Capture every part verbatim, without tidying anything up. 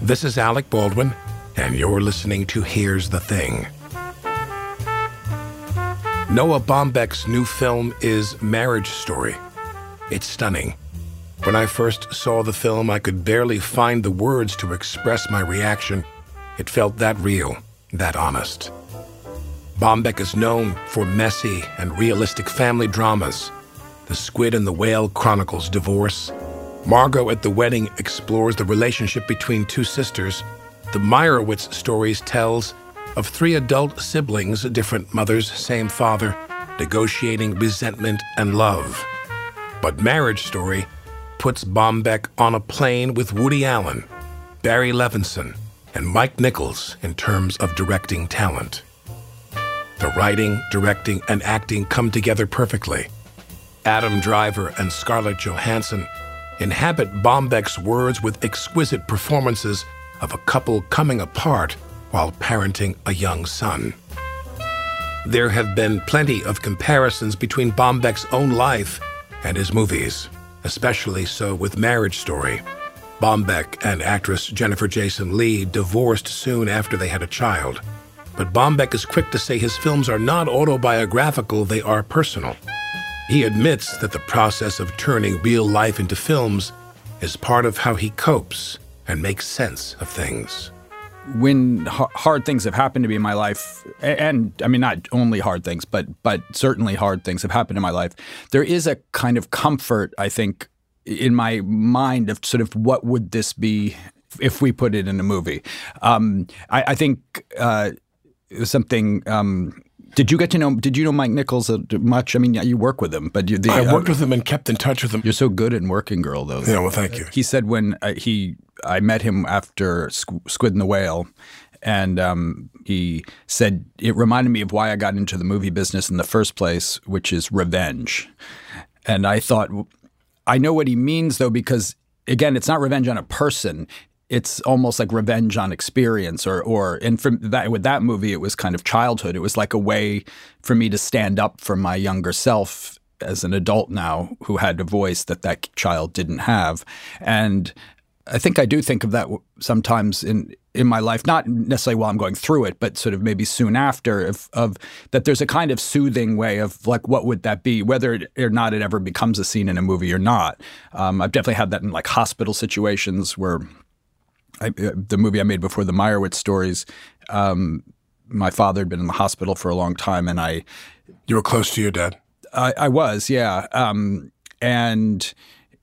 This is Alec Baldwin, and you're listening to Here's the Thing. Noah Baumbach's new film is Marriage Story. It's stunning. When I first saw the film, I could barely find the words to express my reaction. It felt that real, that honest. Baumbach is known for messy and realistic family dramas. The Squid and the Whale chronicles divorce. Margot at the Wedding explores the relationship between two sisters. The Meyerowitz stories tells of three adult siblings, different mothers, same father, negotiating resentment and love. But Marriage Story puts Baumbach on a plane with Woody Allen, Barry Levinson, and Mike Nichols in terms of directing talent. The writing, directing, and acting come together perfectly. Adam Driver and Scarlett Johansson inhabit Baumbach's words with exquisite performances of a couple coming apart while parenting a young son. There have been plenty of comparisons between Baumbach's own life and his movies, especially so with Marriage Story. Baumbach and actress Jennifer Jason Leigh divorced soon after they had a child. But Baumbach is quick to say his films are not autobiographical, they are personal. He admits that the process of turning real life into films is part of how he copes and makes sense of things. When h- hard things have happened to me in my life, and I mean, not only hard things, but but certainly hard things have happened in my life, there is a kind of comfort, I think, in my mind of sort of what would this be if we put it in a movie. Um, I, I think uh, it was something... Um, Did you get to know? Did you know Mike Nichols much? I mean, yeah, you work with him, but you, the, I worked uh, with him and kept in touch with him. You're so good at Working Girl, though. Yeah, well, thank you. He said when uh, he, I met him after Squ- Squid and the Whale, and um, he said it reminded me of why I got into the movie business in the first place, which is revenge. And I thought, I know what he means, though, because again, it's not revenge on a person. It's almost like revenge on experience, or or and from that with that movie, it was kind of childhood. It was like a way for me to stand up for my younger self as an adult now, who had a voice that that child didn't have. And I think I do think of that sometimes in in my life, not necessarily while I'm going through it, but sort of maybe soon after, of, of that there's a kind of soothing way of like, what would that be, whether it, or not it ever becomes a scene in a movie or not. Um, I've definitely had that in like hospital situations where. I, the movie I made before, the Meyerowitz stories, um, my father had been in the hospital for a long time, and I... You were close to your dad? I, I was, yeah. Um, and,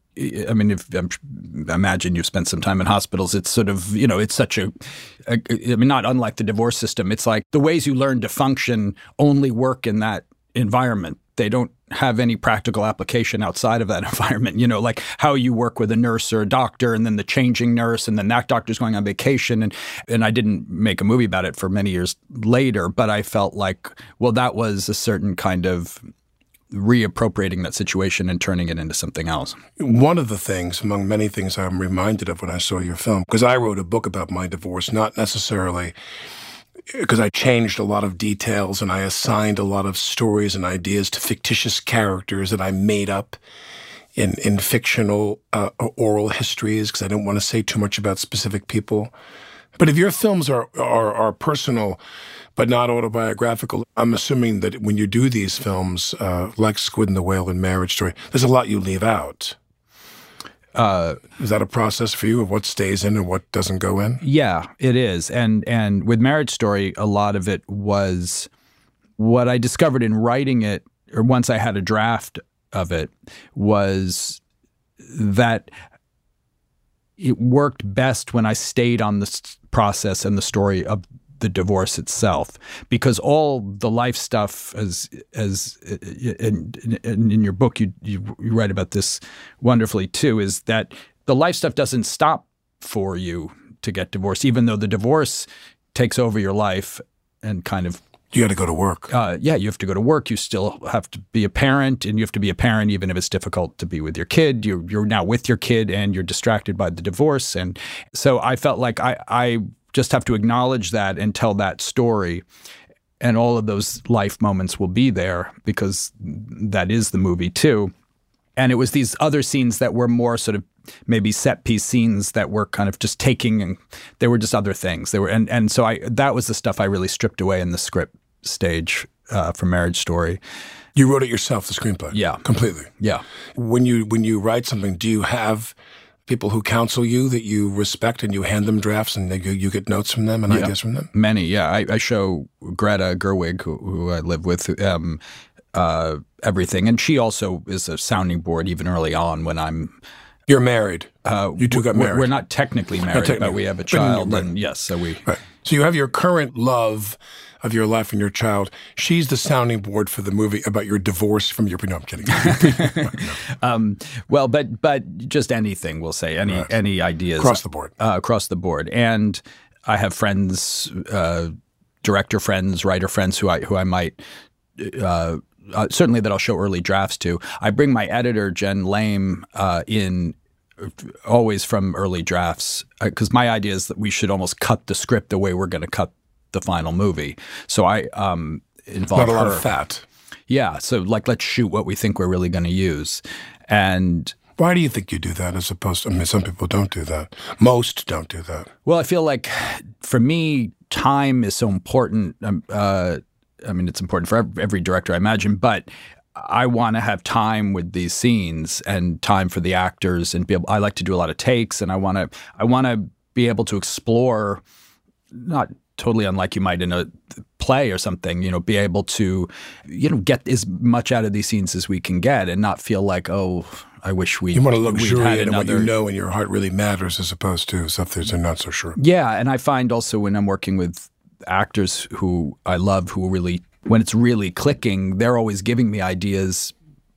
I mean, if I'm, imagine you've spent some time in hospitals. It's sort of, you know, it's such a, a... I mean, not unlike the divorce system. It's like the ways you learn to function only work in that environment. They don't have any practical application outside of that environment. You know, like how you work with a nurse or a doctor, and then the changing nurse, and then that doctor's going on vacation. And, and I didn't make a movie about it for many years later, but I felt like, well, that was a certain kind of reappropriating that situation and turning it into something else. One of the things, among many things I'm reminded of when I saw your film, because I wrote a book about my divorce, not necessarily because I changed a lot of details and I assigned a lot of stories and ideas to fictitious characters that I made up in, in fictional uh, oral histories, because I didn't want to say too much about specific people. But if your films are, are, are personal but not autobiographical, I'm assuming that when you do these films, uh, like Squid and the Whale and Marriage Story, there's a lot you leave out. Uh, is that a process for you of what stays in and what doesn't go in? Yeah, it is. And and with Marriage Story, a lot of it was what I discovered in writing it, or once I had a draft of it, was that it worked best when I stayed on the process and the story of the divorce itself, because all the life stuff, as as in, in, in your book you, you you write about this wonderfully too, is that the life stuff doesn't stop for you to get divorced, even though the divorce takes over your life and kind of you got to go to work. Uh, yeah, you have to go to work. You still have to be a parent, and you have to be a parent even if it's difficult to be with your kid. You're you're now with your kid, and you're distracted by the divorce, and so I felt like I I. just have to acknowledge that and tell that story, and all of those life moments will be there because that is the movie too. And it was these other scenes that were more sort of maybe set piece scenes that were kind of just taking, and they were just other things. They were, and, and so I that was the stuff I really stripped away in the script stage uh, for Marriage Story. You wrote it yourself, the screenplay? Yeah. Completely? Yeah. When you when you write something, do you have people who counsel you that you respect and you hand them drafts and they, you get notes from them and yeah. ideas from them? Many, yeah. I, I show Greta Gerwig, who, who I live with, um, uh, everything. And she also is a sounding board even early on when I'm... You're married. Uh, you two got married. We're not technically married, not technically. But we have a child. Right. And yes, so we... Right. So you have your current love of your life and your child. She's the sounding board for the movie about your divorce from your... No, I'm kidding. no. um, well, but but just anything, we'll say. Any, right. any ideas. Across the board. Uh, across the board. And I have friends, uh, director friends, writer friends who I, who I might... Uh, Uh, certainly that I'll show early drafts to. I bring my editor, Jen Lame, uh, in always from early drafts because uh, my idea is that we should almost cut the script the way we're going to cut the final movie. So I um, involve Not a lot her. of fat. Yeah. So like let's shoot what we think we're really going to use. And why do you think you do that as opposed to, I mean, some people don't do that. Most don't do that. Well, I feel like for me, time is so important. Um, uh, I mean, it's important for every director, I imagine, but I want to have time with these scenes and time for the actors, and be able, I like to do a lot of takes, and I want to I want to be able to explore, not totally unlike you might in a play or something, you know, be able to, you know, get as much out of these scenes as we can get, and not feel like, oh, I wish we. You want to luxuriate in another... what you know, and your heart really matters, as opposed to stuff that you're not so sure. Yeah, and I find also when I'm working with actors who I love, who really, when it's really clicking, they're always giving me ideas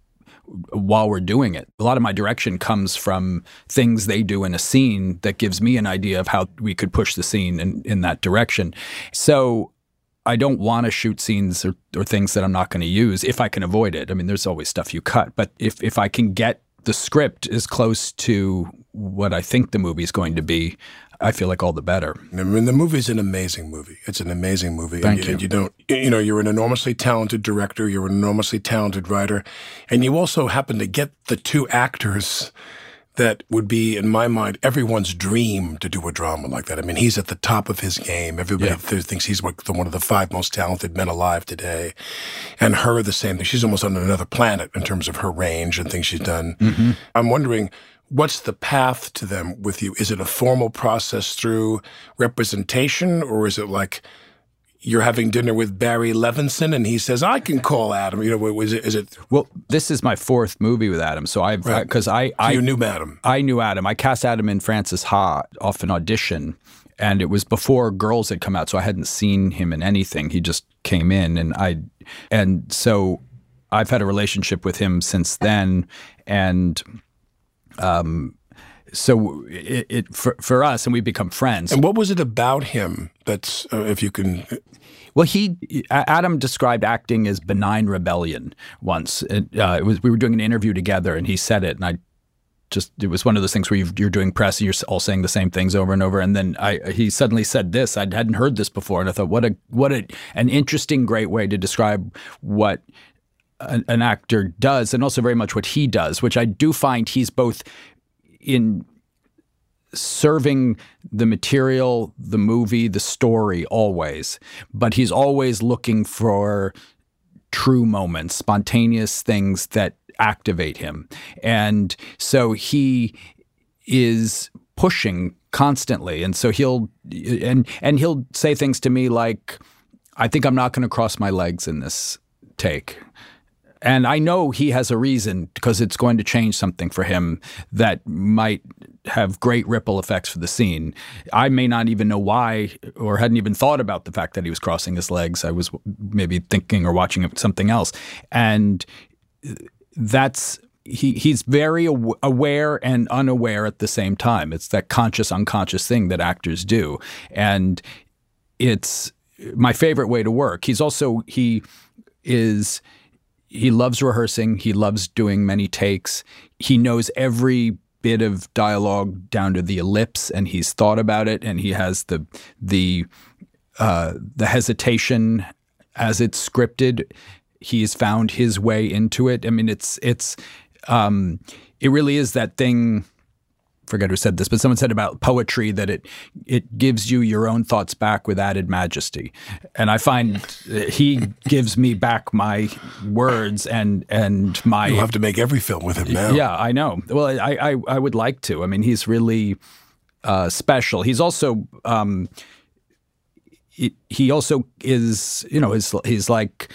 while we're doing it. A lot of my direction comes from things they do in a scene that gives me an idea of how we could push the scene in, in that direction. So I don't want to shoot scenes or, or things that I'm not going to use if I can avoid it. I mean, there's always stuff you cut, but if, if I can get the script as close to what I think the movie is going to be, I feel like all the better. I mean, the movie's an amazing movie. It's an amazing movie. Thank and you. And you don't, you know, you're an enormously talented director. You're an enormously talented writer. And you also happen to get the two actors that would be, in my mind, everyone's dream to do a drama like that. I mean, he's at the top of his game. Everybody yeah. th- thinks he's one of the five most talented men alive today. And her, the same thing. She's almost on another planet in terms of her range and things she's done. Mm-hmm. I'm wondering, what's the path to them with you? Is it a formal process through representation, or is it like you're having dinner with Barry Levinson and he says, I can call Adam? You know, is it? Is it well, this is my fourth movie with Adam. So I've, because right. I, I, so you knew Adam. I knew Adam. I cast Adam in Frances Ha off an audition, and it was before Girls had come out. So I hadn't seen him in anything. He just came in, and I, and so I've had a relationship with him since then. And, Um, so it, it for for us, and we become friends. And what was it about him that's, uh, if you can? Well, he Adam described acting as benign rebellion once. It, uh, it was we were doing an interview together, and he said it, and I just it was one of those things where you've, you're doing press, and you're all saying the same things over and over, and then I he suddenly said this. I hadn't heard this before, and I thought, what a what a an interesting, great way to describe what an, an actor does, and also very much what he does, which I do find he's both in serving the material, the movie, the story always, but he's always looking for true moments, spontaneous things that activate him. And so he is pushing constantly. And so he'll and and he'll say things to me like, I think I'm not going to cross my legs in this take. And I know he has a reason, because it's going to change something for him that might have great ripple effects for the scene. I may not even know why, or hadn't even thought about the fact that he was crossing his legs. I was maybe thinking or watching something else. And that's he he's very aw- aware and unaware at the same time. It's that conscious, unconscious thing that actors do. And it's my favorite way to work. He's also, he is... He loves rehearsing. He loves doing many takes. He knows every bit of dialogue down to the ellipse, and he's thought about it. And he has the the uh, the hesitation as it's scripted. He's found his way into it. I mean, it's it's um, it really is that thing. Forget who said this, but someone said about poetry that it it gives you your own thoughts back with added majesty, and I find he gives me back my words and and my. You'll have to make every film with him now. Yeah, I know. Well, I I, I would like to. I mean, he's really uh, special. He's also um, he, he also is you know he's he's like.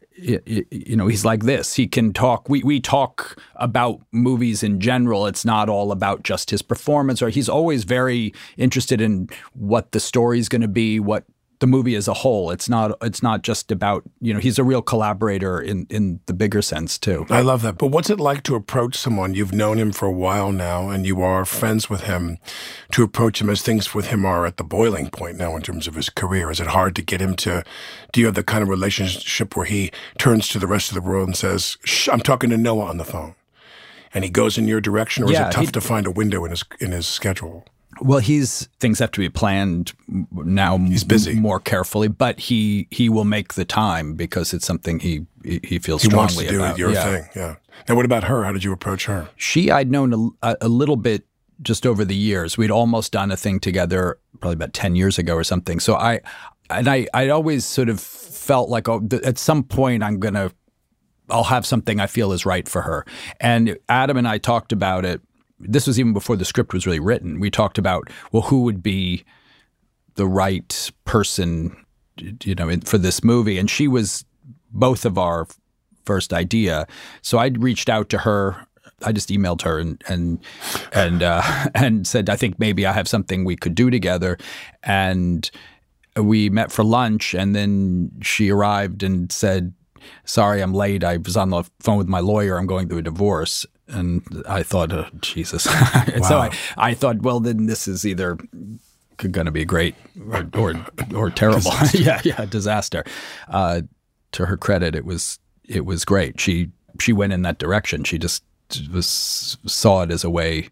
You know, he's like this. He can talk. We we talk about movies in general. It's not all about just his performance. Or he's always very interested in what the story's going to be, what the movie as a whole. It's not. It's not just about. You know, he's a real collaborator in in the bigger sense too. I love that. But what's it like to approach someone you've known him for a while now, and you are friends with him, to approach him as things with him are at the boiling point now in terms of his career? Is it hard to get him to? Do you have the kind of relationship where he turns to the rest of the world and says, "Shh, I'm talking to Noah on the phone," and he goes in your direction, or Yeah, is it tough he, to find a window in his in his schedule? Well, he's things have to be planned now. He's busy. More carefully, but he he will make the time because it's something he he feels he strongly wants to do about. it, your yeah. thing. Yeah. Now, what about her? How did you approach her? She, I'd known a, a little bit just over the years. We'd almost done a thing together, probably about ten years ago or something. So I and I I always sort of felt like, oh, th- at some point I'm gonna I'll have something I feel is right for her. And Adam and I talked about it. This was even before the script was really written. We talked about, well, who would be the right person, you know, for this movie. And she was both of our first idea. So I reached out to her. I just emailed her and and and uh, and said, I think maybe I have something we could do together. And we met for lunch. And then she arrived and said, sorry, I'm late. I was on the phone with my lawyer. I'm going through a divorce. And I thought, oh, Jesus. and Wow. so I, I thought, well, then this is either going to be great or or, or terrible. yeah, yeah, disaster. Uh, to her credit, it was it was great. She she went in that direction. She just was saw it as a way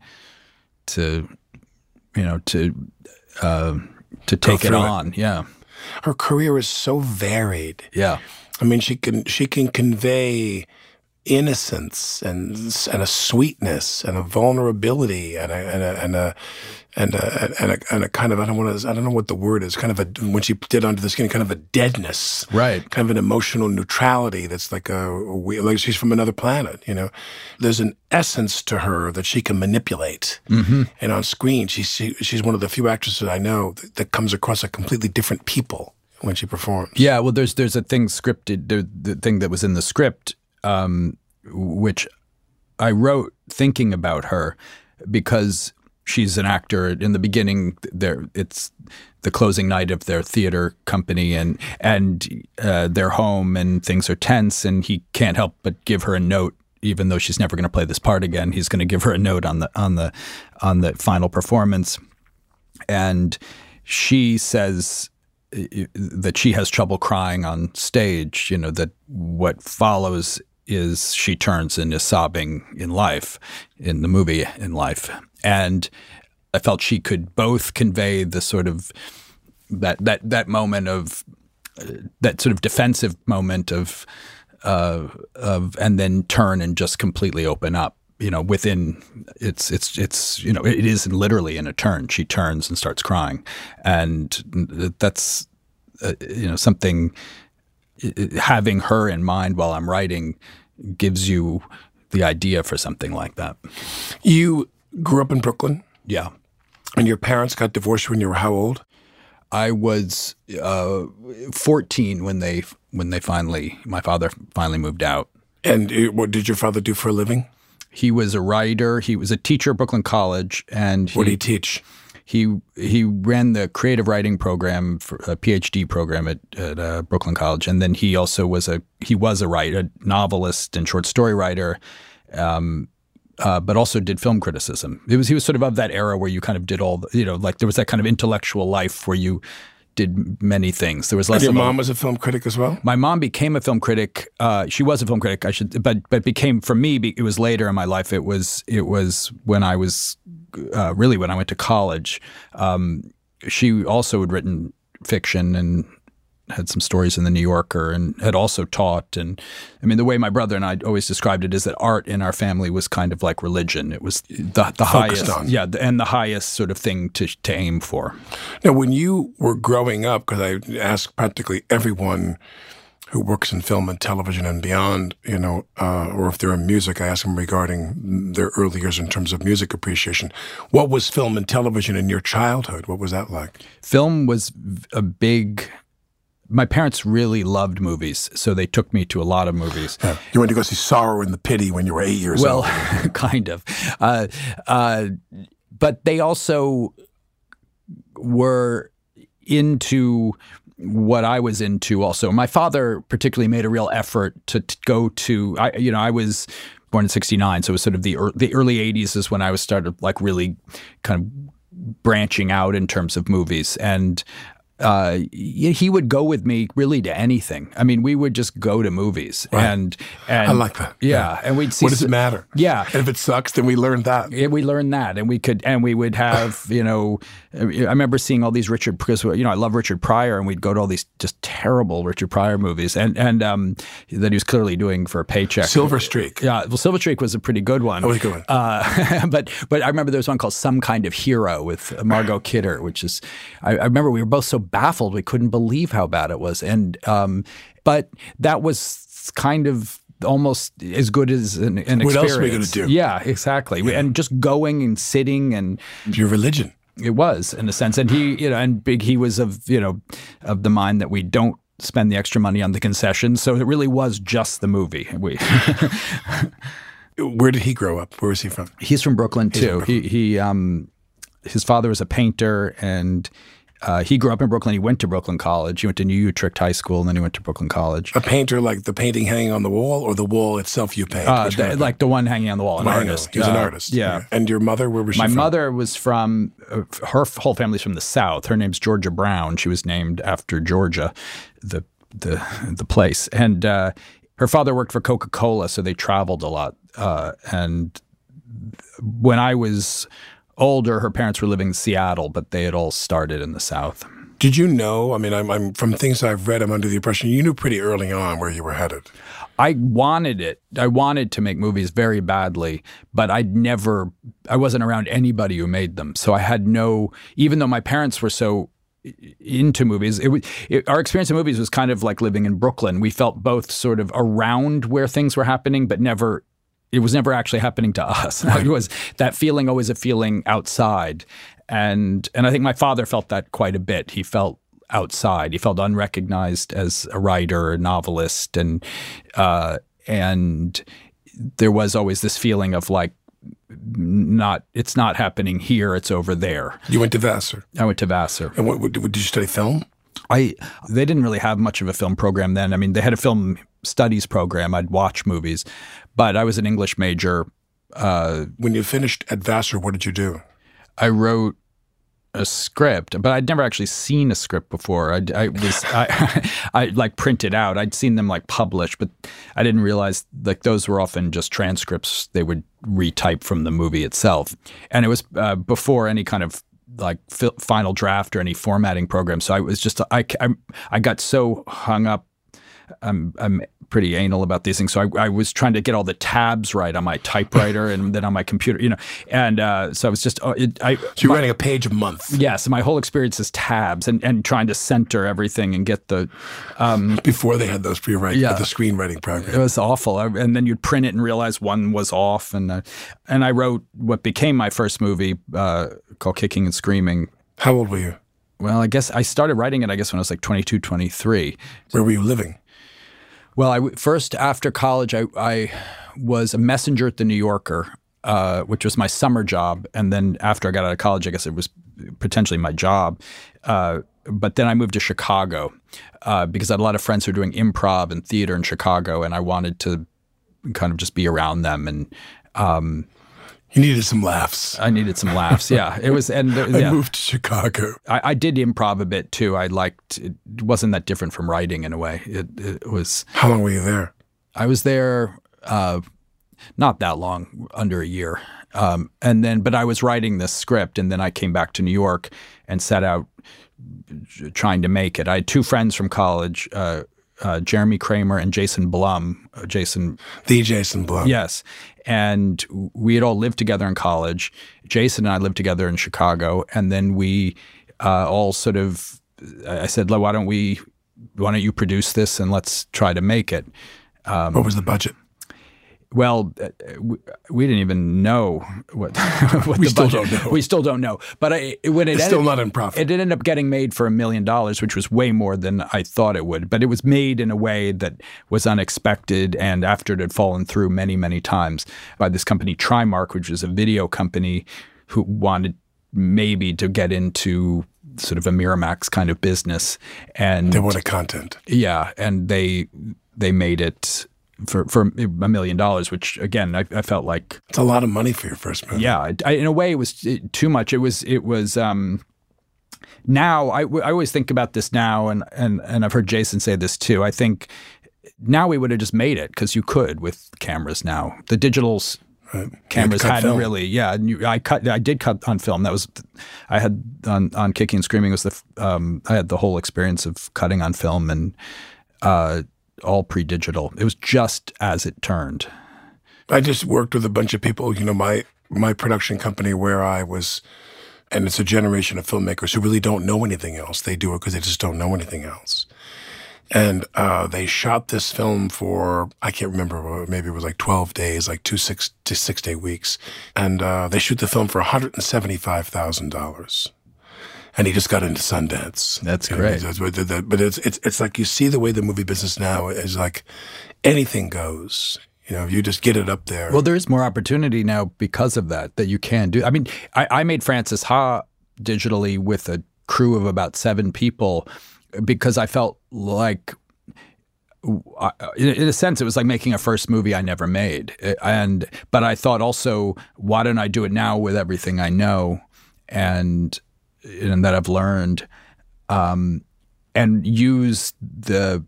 to, you know, to uh, to take it on. It. Yeah. Her career is so varied. Yeah. I mean, she can she can convey innocence and and a sweetness and a vulnerability and a and a and a and a, and a, and a kind of I don't want to I don't know what the word is, kind of a, when she did Under the Skin, kind of a deadness, right? Kind of an emotional neutrality that's like a, a like she's from another planet. You know, there's an essence to her that she can manipulate, mm-hmm. and on screen she, she she's one of the few actresses I know that, that comes across like completely different people when she performs. Yeah, well, there's there's a thing scripted, the, the thing that was in the script. Um, which I wrote thinking about her because she's an actor. In the beginning, there it's the closing night of their theater company, and and uh, they're home, and things are tense, and he can't help but give her a note, even though she's never going to play this part again. He's going to give her a note on the on the on the final performance, and she says that she has trouble crying on stage. You know, that what follows is she turns and is sobbing in life, in the movie in life. And I felt she could both convey the sort of that that that moment of uh, that sort of defensive moment of uh, of and then turn and just completely open up. You know, within it's it's it's you know it is literally in a turn. She turns and starts crying, and that's uh, you know something. Having her in mind while I'm writing gives you the idea for something like that. You grew up in Brooklyn? Yeah. And your parents got divorced when you were how old? I was uh, fourteen when they when they finally, my father finally moved out. And it, what did your father do for a living? He was a writer. He was a teacher at Brooklyn College. And he, what did he teach? He he ran the creative writing program, for a P H D program at, at uh, Brooklyn College, and then he also was a he was a writer, a novelist and short story writer, um, uh, but also did film criticism. It was he was sort of of that era where you kind of did all the, you know, like there was that kind of intellectual life where you did many things. There was less. And your of mom a, was a film critic as well? My mom became a film critic. Uh, she was a film critic, I should, but but became for me. It was later in my life. It was it was when I was. Uh, really, when I went to college, um, she also had written fiction and had some stories in the New Yorker, and had also taught. And I mean, the way my brother and I always described it is that art in our family was kind of like religion. It was the, the highest, on. yeah, and the highest sort of thing to to aim for. Now, when you were growing up, because I ask practically everyone who works in film and television and beyond, you know, uh, or if they're in music, I ask them regarding their early years in terms of music appreciation. What was film and television in your childhood? What was that like? Film was a big... My parents really loved movies, so they took me to a lot of movies. Yeah. You went to go see Sorrow and the Pity when you were eight years well, old. Well, kind of. Uh, uh, but they also were into what I was into also. My father particularly made a real effort to, to go to, I, you know, I was born in sixty-nine, so it was sort of the, er, the early eighties is when I was started like really kind of branching out in terms of movies. And Uh, he would go with me really to anything. I mean, we would just go to movies, right. and and I like that. Yeah, yeah. and we'd see. What does it matter? Yeah, and if it sucks, then we learned that. Yeah, we learned that, and we could, and we would have, you know, I remember seeing all these Richard, because you know I love Richard Pryor, and we'd go to all these just terrible Richard Pryor movies, and and um, that he was clearly doing for a paycheck. Silver Streak. Yeah, well, Silver Streak was a pretty good one. That was a good one. Uh, but but I remember there was one called Some Kind of Hero with Margot Kidder, which is I, I remember we were both so baffled we couldn't believe how bad it was, and um, but that was kind of almost as good as an, an what experience. What else are we going to do? Yeah, exactly. Yeah. And just going and sitting and your religion. It was in a sense, and he, you know, and big. He was of you know of the mind that we don't spend the extra money on the concessions, so it really was just the movie. We. Where did he grow up? Where was he from? He's from Brooklyn too. From Brooklyn. He he um, his father was a painter, and Uh, he grew up in Brooklyn. He went to Brooklyn College. He went to New Utrecht High School, and then he went to Brooklyn College. A painter, like the painting hanging on the wall, or the wall itself you paint? Uh, the, like the one hanging on the wall, an I artist. He was uh, an artist. Yeah. yeah. And your mother, where was she My from? My mother was from, uh, her whole family's from the South. Her name's Georgia Brown. She was named after Georgia, the the the place. And uh, her father worked for Coca-Cola, so they traveled a lot. Uh, and when I was older, her parents were living in Seattle, but they had all started in the South. Did you know, I mean, I'm, I'm from things I've read, I'm under the impression you knew pretty early on where you were headed. I wanted it. I wanted to make movies very badly, but I'd never, I wasn't around anybody who made them. So I had no, even though my parents were so into movies, it, it, our experience in movies was kind of like living in Brooklyn. We felt both sort of around where things were happening, but never, it was never actually happening to us. Right. It was that feeling always a feeling outside. And and I think my father felt that quite a bit. He felt outside. He felt unrecognized as a writer, a novelist, and uh, and there was always this feeling of like, not it's not happening here. It's over there. You went to Vassar. I went to Vassar. And what, what, did you study film? I they didn't really have much of a film program then. I mean, they had a film studies program. I'd watch movies, but I was an English major. Uh, when you finished at Vassar, what did you do? I wrote a script, but I'd never actually seen a script before. I, I was, I, I like printed out. I'd seen them like published, but I didn't realize like those were often just transcripts they would retype from the movie itself. And it was uh, before any kind of like fi- final draft or any formatting program. So I was just, I, I, I got so hung up. I'm, I'm pretty anal about these things. So I, I was trying to get all the tabs right on my typewriter and then on my computer, you know. And uh, so I was just, uh, it, I. So you're my, writing a page a month. Yes. Yeah, so my whole experience is tabs and, and trying to center everything and get the. Um, Before they had those pre-writing, yeah, the screenwriting program. It was awful. I, and then you'd print it and realize one was off. And, uh, and I wrote what became my first movie uh, called Kicking and Screaming. How old were you? Well, I guess I started writing it, I guess, when I was like twenty-two, twenty-three. Where were you living? Well, I first after college, I, I was a messenger at the New Yorker, uh, which was my summer job, and then after I got out of college, I guess it was potentially my job. Uh, but then I moved to Chicago uh, because I had a lot of friends who were doing improv and theater in Chicago, and I wanted to kind of just be around them. And um, you needed some laughs. I needed some laughs. Yeah, it was. And uh, I yeah. moved to Chicago. I, I did improv a bit too. I liked. It wasn't that different from writing in a way. It, it was. How long were you there? I was there uh, not that long, under a year. Um, and then, but I was writing this script, and then I came back to New York and set out trying to make it. I had two friends from college, uh, uh, Jeremy Kramer and Jason Blum. Uh, Jason, the Jason Blum, yes, and we had all lived together in college. Jason and I lived together in Chicago, and then we uh, all sort of. I said, "Why don't we? Why don't you produce this and let's try to make it?" Um, what was the budget? Well, uh, we, we didn't even know what, what we the still budget. don't know. We still don't know. But I, when it it's ended, still not in profit. It ended up getting made for a million dollars, which was way more than I thought it would. But it was made in a way that was unexpected, and after it had fallen through many, many times by this company Trimark, which is a video company who wanted maybe to get into sort of a Miramax kind of business, and they wanted content. Yeah, and they they made it. For for a million dollars, which again I, I felt like it's a lot of money for your first movie. Yeah, I, I, in a way it was too much. It was it was. Um, now I, I always think about this now, and, and and I've heard Jason say this too. I think now we would have just made it because you could with cameras now. The digitals right. cameras had hadn't film. really. Yeah, you, I cut. I did cut on film. That was I had on on Kicking and Screaming was the um, I had the whole experience of cutting on film and. Uh, all pre-digital. It was just as it turned. I just worked with a bunch of people, you know, my my production company where I was, and it's a generation of filmmakers who really don't know anything else. They do it because they just don't know anything else. And uh, they shot this film for, I can't remember, maybe it was like twelve days, like two six to six day weeks. And uh, they shoot the film for one hundred seventy-five thousand dollars. And he just got into Sundance. That's great. Know, but it's it's it's like you see the way the movie business now is like anything goes. You know, you just get it up there. Well, there is more opportunity now because of that, that you can do. I mean, I, I made Frances Ha digitally with a crew of about seven people because I felt like, in a sense, it was like making a first movie I never made. And but I thought also, why don't I do it now with everything I know and and that I've learned, um, and use the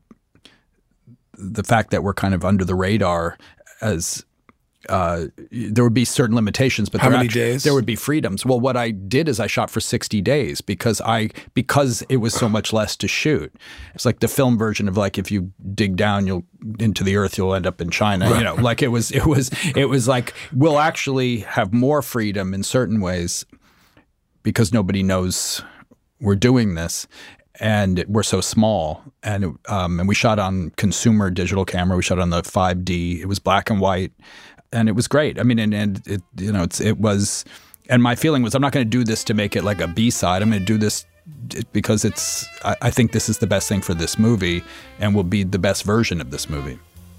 the fact that we're kind of under the radar as uh, there would be certain limitations, but how there many actually, days? There would be freedoms. Well, what I did is I shot for sixty days because I because it was so much less to shoot. It's like the film version of like if you dig down, you'll into the earth, you'll end up in China. Right. You know, like it was it was it was like we'll actually have more freedom in certain ways. Because nobody knows we're doing this, and we're so small, and um, and we shot on consumer digital camera. We shot on the five D. It was black and white, and it was great. I mean, and, and it you know it's it was, and my feeling was I'm not going to do this to make it like a B side. I'm going to do this because it's I, I think this is the best thing for this movie, and will be the best version of this movie.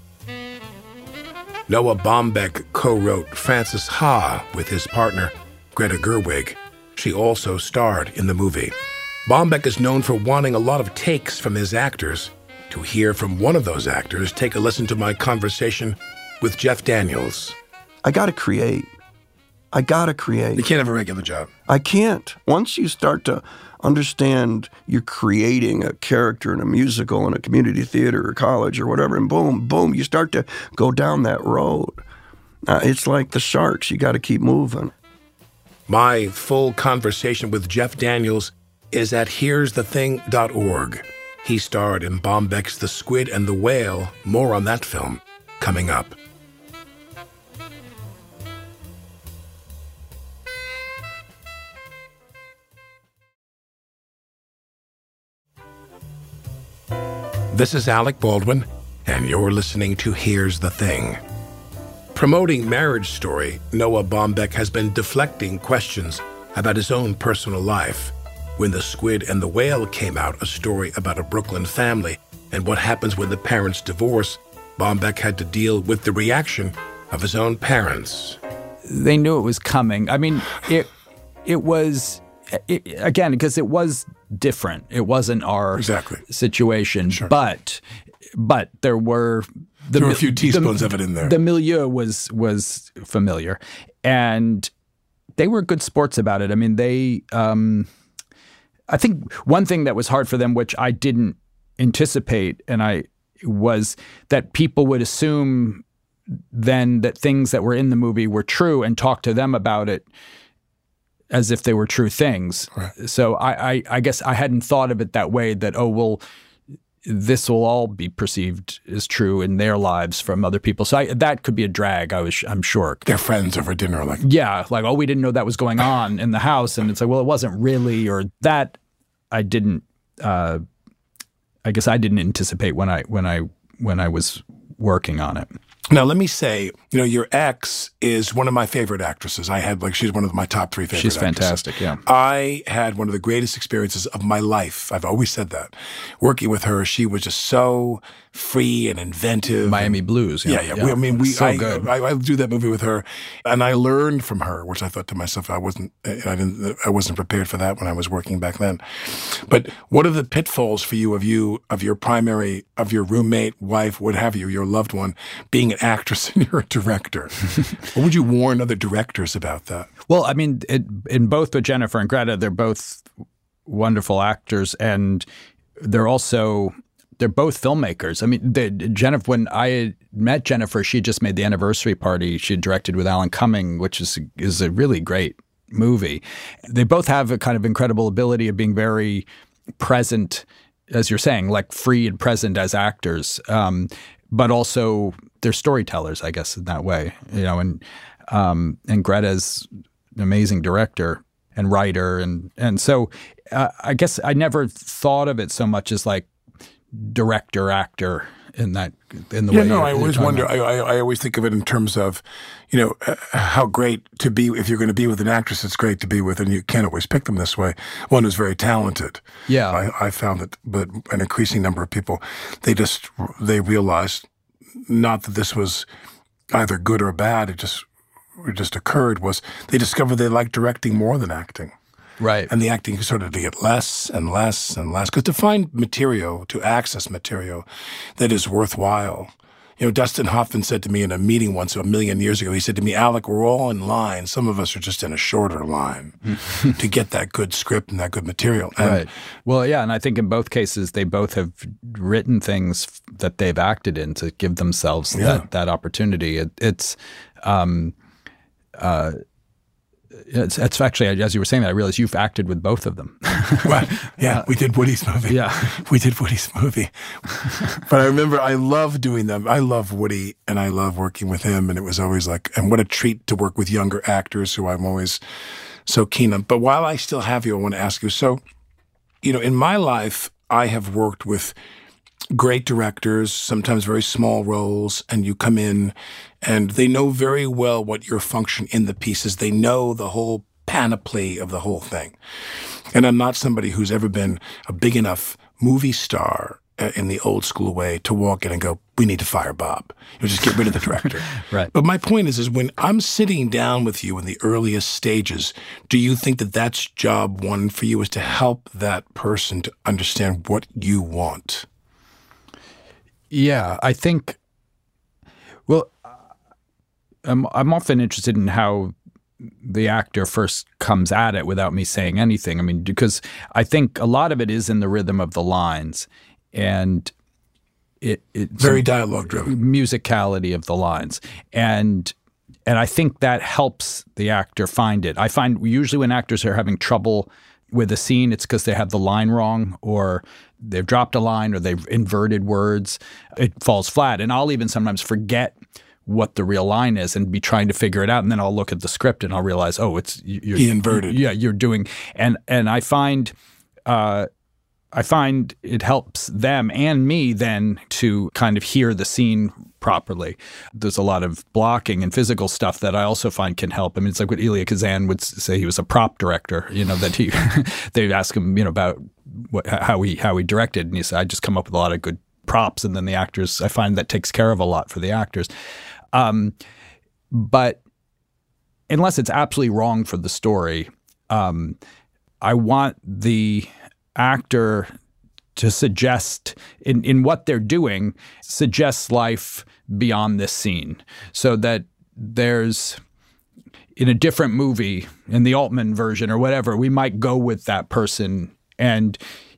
Noah Baumbach co-wrote Frances Ha with his partner Greta Gerwig. She also starred in the movie. Baumbach is known for wanting a lot of takes from his actors. To hear from one of those actors, take a listen to my conversation with Jeff Daniels. I got to create. I got to create. You can't have a regular job. I can't. Once you start to understand you're creating a character in a musical in a community theater or college or whatever, and boom, boom, you start to go down that road. Uh, it's like the sharks. You got to keep moving. My full conversation with Jeff Daniels is at hears the thing dot org. He starred in Baumbach's The Squid and the Whale. More on that film coming up. This is Alec Baldwin, and you're listening to Here's the Thing. Promoting Marriage Story, Noah Baumbach has been deflecting questions about his own personal life. When The Squid and the Whale came out, a story about a Brooklyn family and what happens when the parents divorce, Baumbach had to deal with the reaction of his own parents. They knew it was coming. I mean, it it was, it, again, because it was different. It wasn't our exactly. situation, sure. but but there were... The, there were a few teaspoons the, of it in there. The milieu was was familiar, and they were good sports about it. I mean, they. Um, I think one thing that was hard for them, which I didn't anticipate, and I was that people would assume then that things that were in the movie were true and talk to them about it as if they were true things. Right. So I, I, I guess I hadn't thought of it that way, that, oh, well, this will all be perceived as true in their lives from other people. So I, that could be a drag, I was, I'm sure. They're friends over dinner. Like, yeah, like, oh, we didn't know that was going on in the house. And it's like, well, it wasn't really, or that I didn't, uh, I guess I didn't anticipate when I, when I, when I was working on it. Now, let me say, you know, your ex is one of my favorite actresses. I had, like, she's one of my top three favorite She's actresses. fantastic, yeah. I had one of the greatest experiences of my life. I've always said that. Working with her, she was just so free and inventive. Miami and, Blues. Yeah, yeah. yeah. We, I mean, we, so I, good. I, I do that movie with her, and I learned from her, which I thought to myself, I wasn't, I didn't, I wasn't prepared for that when I was working back then. But what are the pitfalls for you of you, of your primary, of your roommate, wife, what have you, your loved one, being an actress and you're a director? What would you warn other directors about that? Well, I mean, it, in both with Jennifer and Greta, they're both wonderful actors, and they're also they're both filmmakers. I mean, they, Jennifer. When I had met Jennifer, she had just made The Anniversary Party. She had directed with Alan Cumming, which is is a really great movie. They both have a kind of incredible ability of being very present, as you're saying, like free and present as actors, um, but also they're storytellers, I guess, in that way. You know, and um, and Greta's an amazing director and writer, and and so uh, I guess I never thought of it so much as like director actor in that in the yeah, way. no, you're, I always you're wonder. about. I, I I always think of it in terms of, you know, uh, how great to be if you're going to be with an actress. It's great to be with, and you can't always pick them this way. One who's very talented. Yeah, I, I found that, but an increasing number of people, they just they realized not that this was either good or bad. It just it just occurred was they discovered they liked directing more than acting. right. And the acting started to get less and less and less. Because to find material, to access material that is worthwhile. You know, Dustin Hoffman said to me in a meeting once a million years ago, he said to me, Alec, we're all in line. Some of us are just in a shorter line to get that good script and that good material. And right. Well, yeah, and I think in both cases they both have written things that they've acted in to give themselves Yeah. that, that opportunity. It, it's, um, uh, it's, it's actually, as you were saying that, I realized you've acted with both of them. Well, yeah, we did Woody's movie. Yeah. We did Woody's movie. But I remember I love doing them. I love Woody and I love working with him. And it was always like, and what a treat to work with younger actors who I'm always so keen on. But while I still have you, I want to ask you, so, you know, in my life, I have worked with great directors, sometimes very small roles, and you come in and they know very well what your function in the piece is. They know the whole panoply of the whole thing. And I'm not somebody who's ever been a big enough movie star uh, in the old school way to walk in and go, we need to fire Bob. You know, just get rid of the director. Right. But my point is, is when I'm sitting down with you in the earliest stages, do you think that that's job one for you, is to help that person to understand what you want? Yeah, I think, well, I'm, I'm often interested in how the actor first comes at it without me saying anything. I mean, because I think a lot of it is in the rhythm of the lines and it, it's Very dialogue driven. musicality of the lines. And and I think that helps the actor find it. I find usually when actors are having trouble with a scene, it's because they have the line wrong or they've dropped a line or they've inverted words. It falls flat. And I'll even sometimes forget what the real line is and be trying to figure it out. And then I'll look at the script and I'll realize, oh, it's you're, He inverted. Yeah, you're doing. And and I find uh, I find it helps them and me then to kind of hear the scene properly. There's a lot of blocking and physical stuff that I also find can help. I mean, it's like what Elia Kazan would say. He was a prop director, you know, that he they'd ask him, you know, about what, how he how he directed, and he said, I just come up with a lot of good props, and then the actors, I find that takes care of a lot for the actors. Um, but unless it's absolutely wrong for the story, um, I want the actor to suggest in, in what they're doing, suggests life beyond this scene so that there's in a different movie, in the Altman version or whatever, we might go with that person and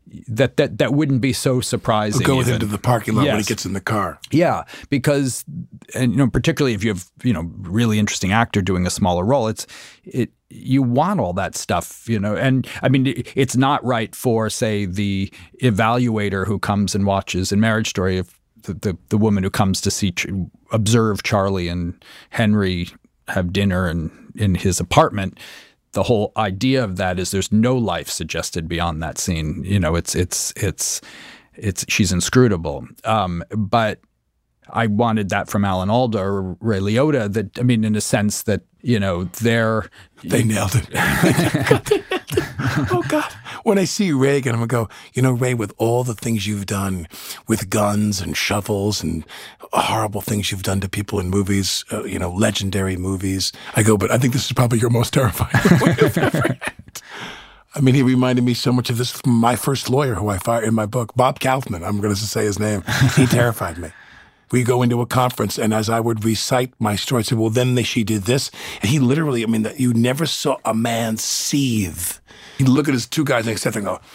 that that that wouldn't be so surprising. We'll go with even. him to the parking lot yes. when he gets in the car. Yeah, because and you know particularly if you have you know really interesting actor doing a smaller role, it's it you want all that stuff, you know. And I mean, it's not right for say the evaluator who comes and watches in Marriage Story, if the the, the woman who comes to see observe Charlie and Henry have dinner and in his apartment. The whole idea of that is there's no life suggested beyond that scene. You know, it's it's it's it's she's inscrutable. Um, but I wanted that from Alan Alda or Ray Liotta. That I mean, in a sense that you know they're they nailed it. Oh God! When I see Reagan, I'm gonna go. You know, Ray, with all the things you've done with guns and shovels and horrible things you've done to people in movies, uh, you know, legendary movies. I go, but I think this is probably your most terrifying movie I've ever had. I mean, he reminded me so much of this from my first lawyer who I fired in my book, Bob Kaufman. I'm going to say his name. He terrified me. We go into a conference, and as I would recite my story, I said, well, then they, she did this. And he literally, I mean, that you never saw a man seethe. He'd look at his two guys next to him and go,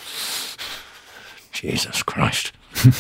Jesus Christ.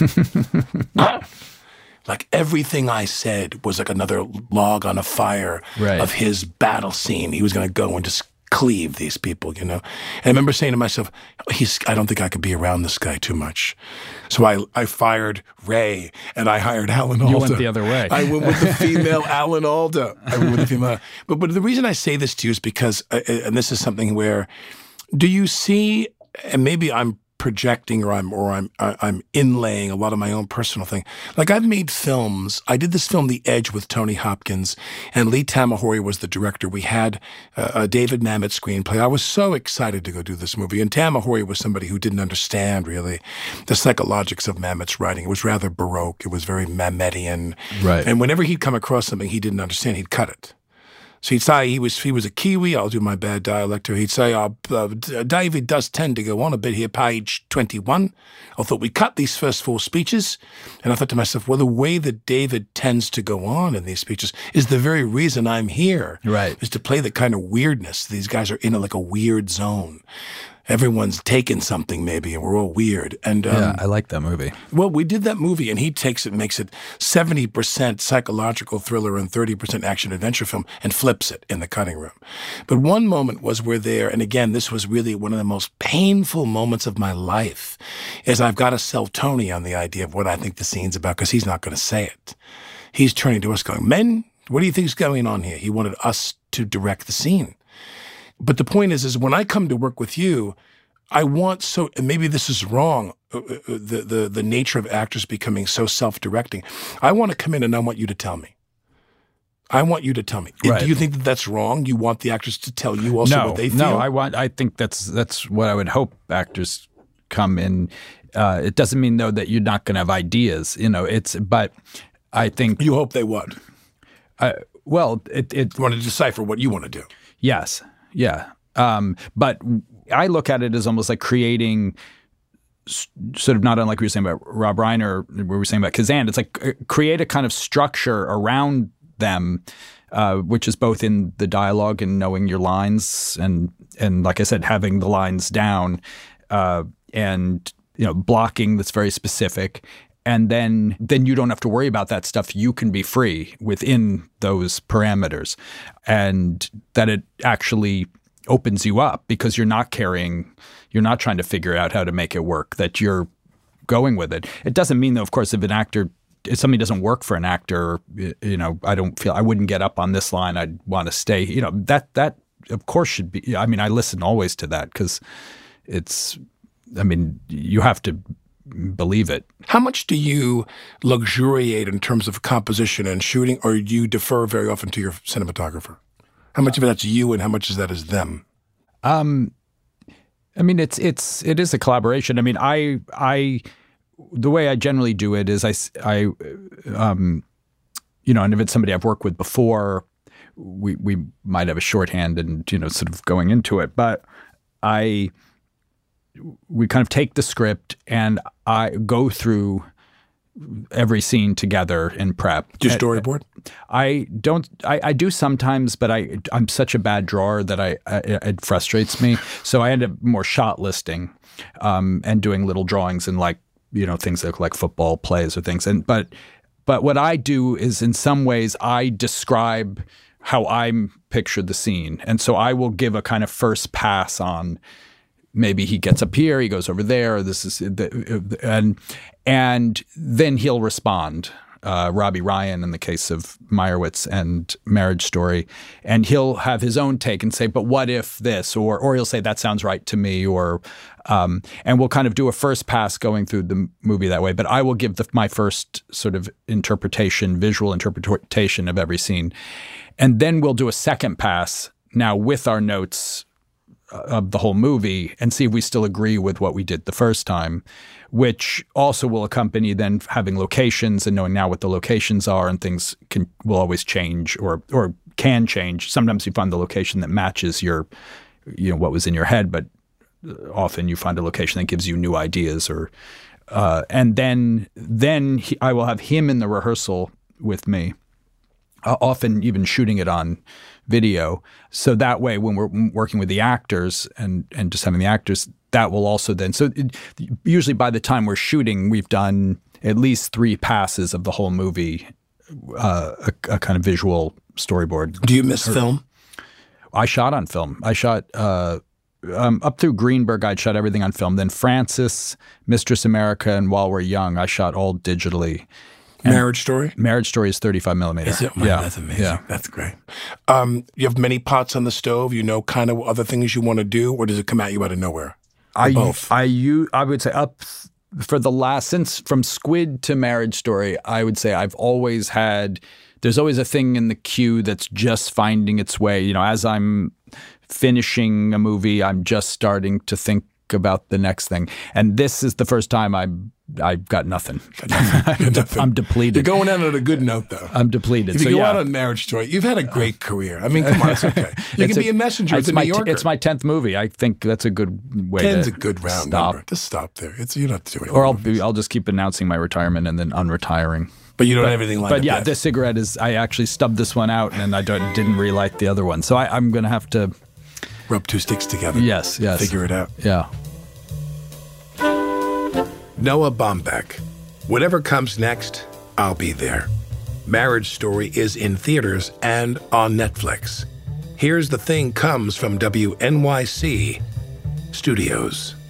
Like everything I said was like another log on a fire right. of his battle scene. He was going to go and just cleave these people, you know. And I remember saying to myself, "He's. I don't think I could be around this guy too much." So I, I fired Ray and I hired Alan Alda. You went the other way. I went with the female Alan Alda. I went with the female. But but the reason I say this to you is because, uh, and this is something where, do you see? And maybe I'm projecting or I'm or I'm I'm inlaying a lot of my own personal thing. Like I've made films. I did this film, The Edge, with Tony Hopkins, and Lee Tamahori was the director. We had uh, a David Mamet screenplay. I was so excited to go do this movie, and Tamahori was somebody who didn't understand really the psychologics of Mamet's writing. It was rather Baroque. It was very Mametian. Right. And whenever he'd come across something he didn't understand, he'd cut it. So he'd say he was he was a Kiwi. I'll do my bad dialect. He'd say, oh, uh, David does tend to go on a bit here, page twenty-one. I thought we cut these first four speeches. And I thought to myself, well, the way that David tends to go on in these speeches is the very reason I'm here. Right. Is to play the kind of weirdness. These guys are in a, like a weird zone. Everyone's taken something maybe, and we're all weird. And um, yeah, I like that movie. Well, we did that movie, and he takes it and makes it seventy percent psychological thriller and thirty percent action-adventure film and flips it in the cutting room. But one moment was we're there, and again, this was really one of the most painful moments of my life, is I've got to sell Tony on the idea of what I think the scene's about, because he's not going to say it. He's turning to us going, men, what do you think's going on here? He wanted us to direct the scene. But the point is, is when I come to work with you, I want so, and maybe this is wrong, uh, the, the, the nature of actors becoming so self-directing. I want to come in and I want you to tell me. I want you to tell me. Right. Do you think that that's wrong? You want the actors to tell you also no, what they feel? No, I want. I think that's that's what I would hope actors come in. Uh, it doesn't mean though that you're not going to have ideas. You know, it's. But I think you hope they would. Uh, well, it, it. You want to decipher what you want to do. Yes. Yeah. Um, but I look at it as almost like creating s- sort of not unlike we were saying about Rob Reiner, we were saying about Kazan. It's like uh, create a kind of structure around them, uh, which is both in the dialogue and knowing your lines and, and like I said, having the lines down uh, and, you know, blocking that's very specific. And then then you don't have to worry about that stuff. You can be free within those parameters. And that it actually opens you up because you're not carrying, you're not trying to figure out how to make it work, that you're going with it. It doesn't mean, though, of course, if an actor, if something doesn't work for an actor, you know, I don't feel, I wouldn't get up on this line. I'd want to stay, you know, that, that of course should be, I mean, I listen always to that because it's, I mean, you have to believe it. How much do you luxuriate in terms of composition and shooting, or do you defer very often to your cinematographer? How much of that's you and how much of that is them? Um, I mean, it's it's it is a collaboration. I mean, I I the way I generally do it is I I um, you know, and if it's somebody I've worked with before, we we might have a shorthand and you know sort of going into it, but I. We kind of take the script and I go through every scene together in prep. Do you storyboard? I don't. I, I do sometimes, but I I'm such a bad drawer that I, I it frustrates me. So I end up more shot listing, um, and doing little drawings and like you know things that look like football plays or things. And but but what I do is in some ways I describe how I pictured the scene, and so I will give a kind of first pass on. Maybe he gets up here, he goes over there. Or this is the, and and then he'll respond. Uh, Robbie Ryan in the case of Meyerowitz and Marriage Story, and he'll have his own take and say, "But what if this?" Or or he'll say, "That sounds right to me." Or um, and we'll kind of do a first pass going through the movie that way. But I will give the, my first sort of interpretation, visual interpretation of every scene, and then we'll do a second pass now with our notes of the whole movie and see if we still agree with what we did the first time, which also will accompany then having locations and knowing now what the locations are, and things can will always change or or can change. Sometimes you find the location that matches your, you know, what was in your head, but often you find a location that gives you new ideas. Or uh, and then then he, I will have him in the rehearsal with me, uh, often even shooting it on video. So that way, when we're working with the actors and, and just having the actors, that will also then, so it, usually by the time we're shooting, we've done at least three passes of the whole movie, uh, a, a kind of visual storyboard. Do you miss or, film? I shot on film. I shot, uh, um, up through Greenberg, I'd shot everything on film. Then Francis, Mistress America, and While We're Young, I shot all digitally. And Marriage Story? Marriage Story is thirty-five millimeter. Is it? Man, yeah. That's amazing. Yeah. That's great. Um, you have many pots on the stove. You know kind of other things you want to do, or does it come at you out of nowhere? Or I, both? I, you, I would say up for the last, since from Squid to Marriage Story, I would say I've always had, there's always a thing in the queue that's just finding its way. You know, as I'm finishing a movie, I'm just starting to think about the next thing. And this is the first time I I've got nothing. Got nothing. Got nothing. I'm depleted. You're going out on a good note, though. I'm depleted. If you so, go yeah. out on Marriage Story, you've had a great career. I mean, come on, it's okay. You it's can a, be a messenger. It's, it's a my New Yorker. T- it's my tenth movie. I think that's a good way Ten's to a good round stop. number. Just stop there. It's you don't have to do it. Or I'll be, I'll just keep announcing my retirement and then unretiring. But you don't but, have everything lined But up yeah, yet. this cigarette is. I actually stubbed this one out, and I don't, didn't relight the other one. So I, I'm going to have to rub two sticks together. Yes, yes. Figure it out. Yeah. Noah Baumbach. Whatever comes next, I'll be there. Marriage Story is in theaters and on Netflix. Here's the Thing comes from W N Y C Studios.